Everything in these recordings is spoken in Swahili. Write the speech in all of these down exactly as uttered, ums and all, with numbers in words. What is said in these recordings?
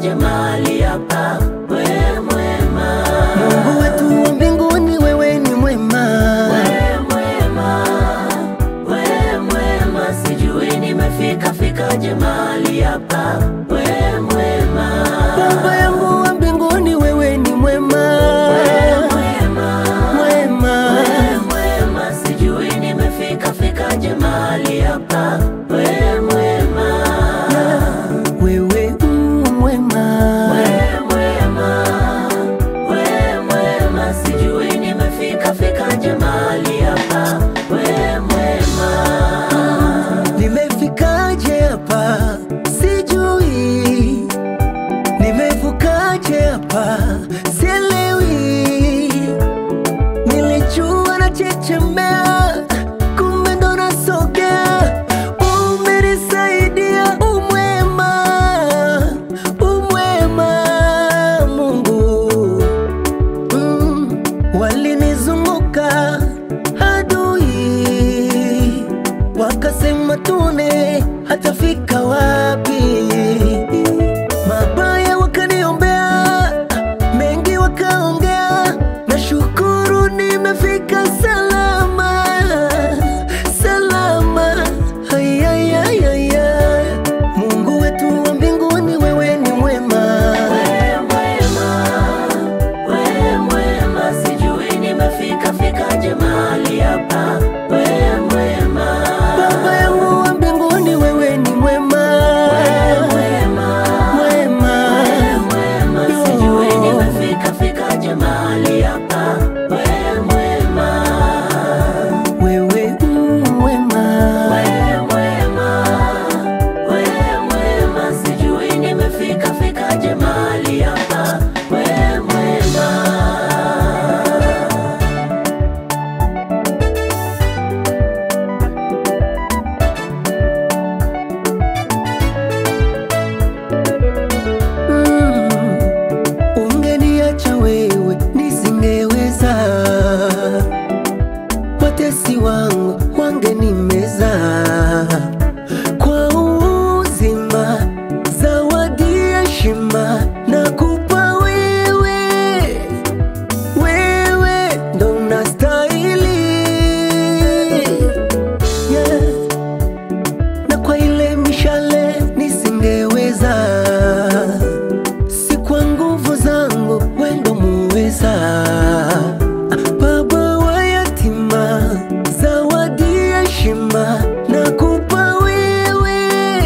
fikaje mahali hapa, wewe mwema. Mungu wetu wa mbinguni wewe ni mwema. Wewe mwema, wewe mwema, sijui nimefika fikaje mahali hapa, wewe mwema. Baba yangu wa mbinguni wewe ni mwema. Wewe mwema, Mwema. wewe mwema, sijui nimefika fikaje mahali hapa, wewe mwema. Wewe mwema. Wewe mwema, wewe mwema, sijui nimefika fikaje mahali hapa, wewe mwema. Nimefikaje hapa sijui, nimevukaje hapa sielewi. Nilijua na chechemea, kumbe ndo nasogea. Umenisaidia, umwema, umwema Mungu. mm. Walinizunguka adui, wakasema tune hatafika wapi. Mabaya wakaniombea, mengi wakaongea, na shukuru nimefika salama, salama. Ayayayaya, Mungu wetu wa mbinguni wewe ni mwema. Wewe mwema, wewe mwema, sijui nimefika fikaje mahali hapa, wewe mwema. Baba yangu wa mbinguni wewe ni mwema. Wewe mwema, Mwema. wewe mwema, sijui nimefika fikaje mahali hapa, wewe mwema. Wewe mwema. Wewe mwema, wewe mwema, sijui nimefika fikaje mahali hapa, wewe mwema. Mm. Ungeniacha wewe nisingeweza, watesi wangu wangenimeza. Kwa uzima zawadi heshima nakupa wewe, wewe ndo unastahili. Yeah. Na kwa ile mishale nisingeweza, si kwa nguvu zangu wendo muweza. Baba wa yatima zawadi heshima nakupa wewe,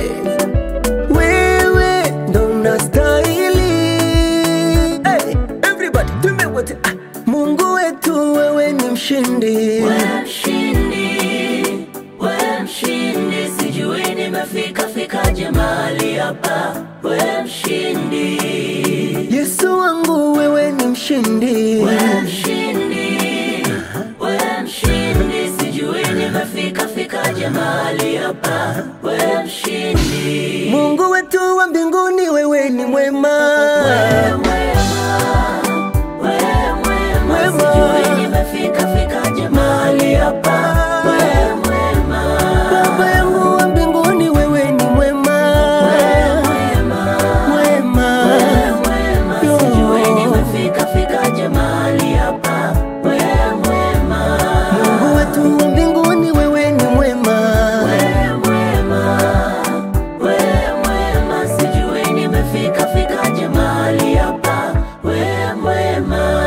wewe ndo unastahili. Hey, everybody do me what ah. Mungu wetu wewe ni mshindi. Wewe mshindi, wewe mshindi, sijui nimefika fikaje mahali hapa, wewe mshindi. Yesu wangu wewe ni mshindi. Wewe mshindi, wewe mshindi, sijui nimefika fikaje mahali hapa, wewe mshindi. Mungu wetu wa mbinguni wewe ni mwema.